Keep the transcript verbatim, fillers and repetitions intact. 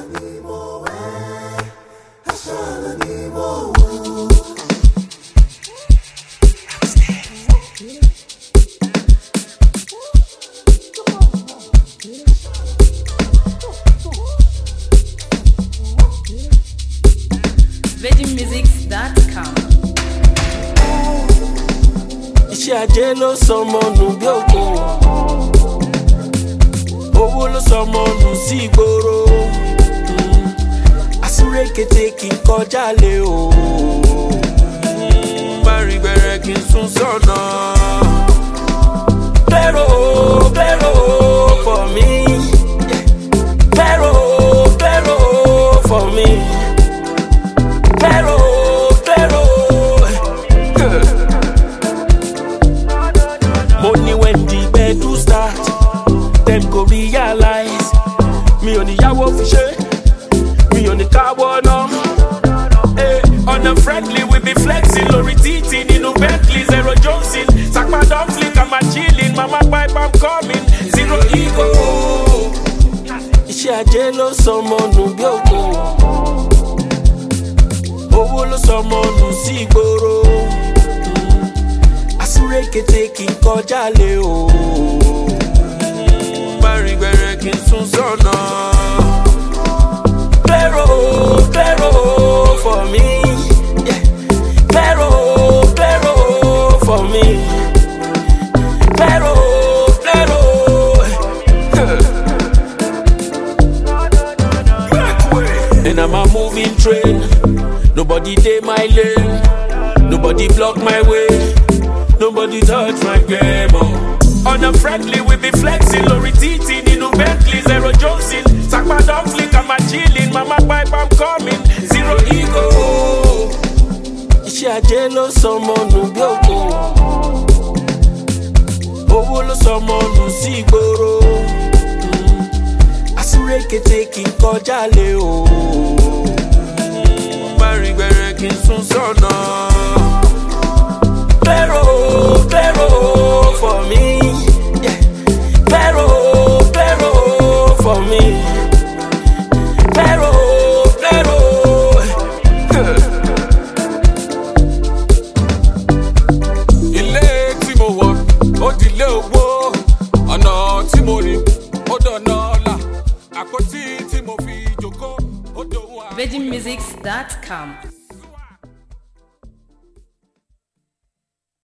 virgin musics dot com. Iṣẹ́ ajé ló sọmọ nù bí òkun, owó ló sọmọ nù sí ìgboro. Àsúré kété kì í kọjá lé o, bárìn gbẹrẹ kì í sún sọ́nà. Claro, claro for me, claro, claro for me. Claro, claro. Money when the bed do start, them go realize. Me on the yawo fishe, me on the cowboy no. Hey, on the friendly we be flexing, lorry teething, in no Bentley, zero Johnson. Sack my dumb flick, I'm a chilling, mama pipe, I'm coming, zero ego. Iṣẹ́ ajé ló sọmọ nù bí òkun, owó ló sọmọ nù sí ìgboro. Àsúré kété kì í kọjá lé o, bárìn gbẹrẹ kì í sún sọ́nà. Claro, claro for me, yeah. Claro, claro for me. Claro, claro. And I'm a moving train, nobody dey my lane, nobody block my way, nobody touch my game. Oh. On a friendly we be flexing, lorry teething, in no Bentley, zero Johnson. Sack my dumb flick, I'm a chilling, mama pipe, I'm coming, zero ego. Iṣẹ́ ajé ló sọmọ nù bí òkun, owó ló sọmọ nù sí ìgboro. Àsúré kété kì í kọjá lé o, bárìn gbẹrẹ kì í sún sọ́nà. Claro, claro for me, yeah. Claro, claro for me. Claro, claro. Ilé tí mo wọ̀, ó dilé owó, ọ̀nà tí mo rìn, ó dọ̀nà ọ̀la, àpótí tí mo fi jókòó, ó dòun àpò. virgin musics dot com.